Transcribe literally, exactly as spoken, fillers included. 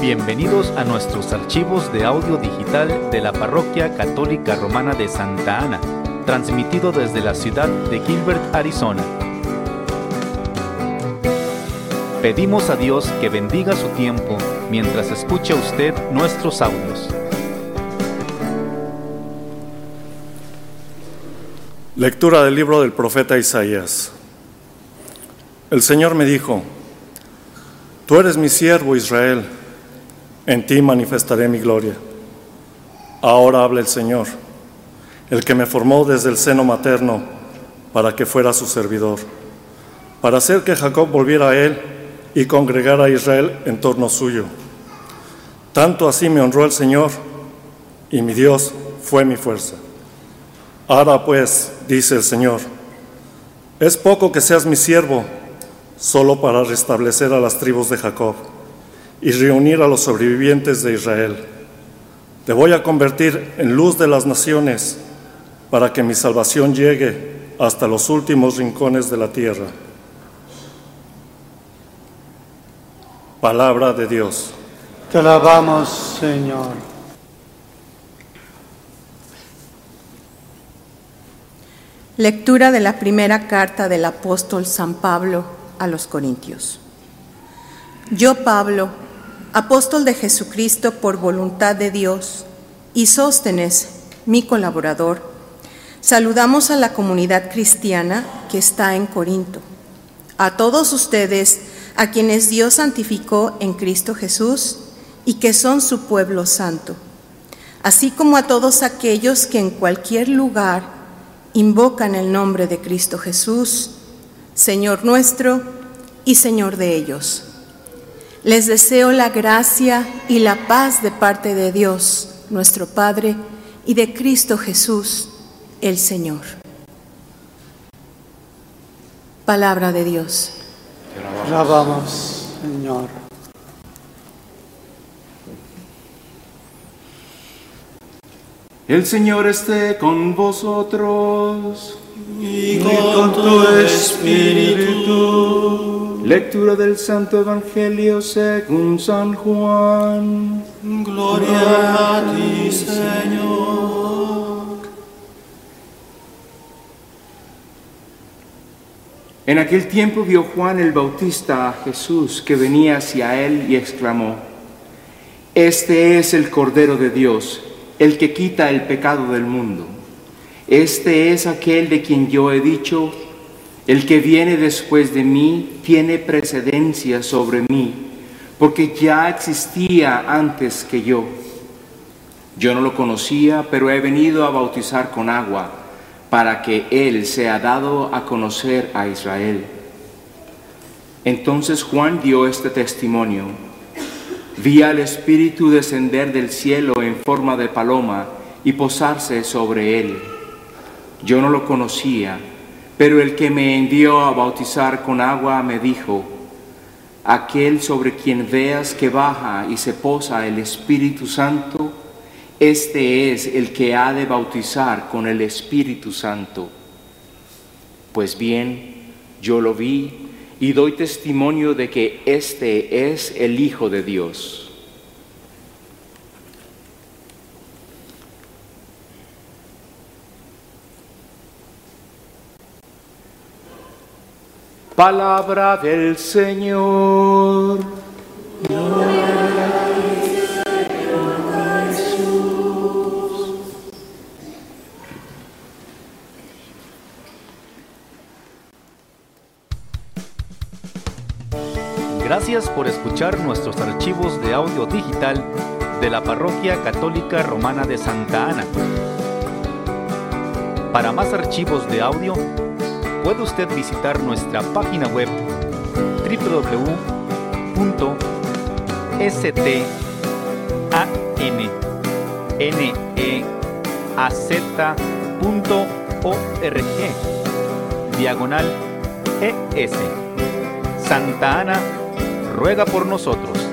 Bienvenidos a nuestros archivos de audio digital de la Parroquia Católica Romana de Santa Ana, transmitido desde la ciudad de Gilbert, Arizona. Pedimos a Dios que bendiga su tiempo mientras escucha usted nuestros audios. Lectura del libro del profeta Isaías. El Señor me dijo: Tú eres mi siervo Israel, en ti manifestaré mi gloria. Ahora habla el Señor, el que me formó desde el seno materno para que fuera su servidor, para hacer que Jacob volviera a él y congregara a Israel en torno suyo. Tanto así me honró el Señor, y mi Dios fue mi fuerza. Ahora pues, dice el Señor, es poco que seas mi siervo, solo para restablecer a las tribus de Jacob y reunir a los sobrevivientes de Israel. Te voy a convertir en luz de las naciones, para que mi salvación llegue hasta los últimos rincones de la tierra. Palabra de Dios. Te alabamos, Señor. Lectura de la primera carta del apóstol San Pablo a los Corintios. Yo, Pablo, apóstol de Jesucristo por voluntad de Dios, y Sóstenes, mi colaborador, saludamos a la comunidad cristiana que está en Corinto. A todos ustedes, a quienes Dios santificó en Cristo Jesús y que son su pueblo santo, así como a todos aquellos que en cualquier lugar invocan el nombre de Cristo Jesús, Señor nuestro y Señor de ellos. Les deseo la gracia y la paz de parte de Dios, nuestro Padre, y de Cristo Jesús, el Señor. Palabra de Dios. Te alabamos, Señor. El Señor esté con vosotros. Y con tu espíritu. Lectura del Santo Evangelio según San Juan. Gloria a ti, Señor. En aquel tiempo vio Juan el Bautista a Jesús que venía hacia él y exclamó: Este es el Cordero de Dios, el que quita el pecado del mundo. Este es aquel de quien yo he dicho: el que viene después de mí tiene precedencia sobre mí, porque ya existía antes que yo. Yo no lo conocía, pero he venido a bautizar con agua, para que él sea dado a conocer a Israel. Entonces Juan dio este testimonio: Vi al Espíritu descender del cielo en forma de paloma y posarse sobre él. Yo no lo conocía, pero el que me envió a bautizar con agua me dijo: Aquel sobre quien veas que baja y se posa el Espíritu Santo, este es el que ha de bautizar con el Espíritu Santo. Pues bien, yo lo vi y doy testimonio de que este es el Hijo de Dios. Palabra del Señor. Gracias por escuchar nuestros archivos de audio digital de la Parroquia Católica Romana de Santa Ana. Para más archivos de audio, puede usted visitar nuestra página web doble u doble u doble u punto stananaz punto org diagonal es. Santa Ana ruega por nosotros.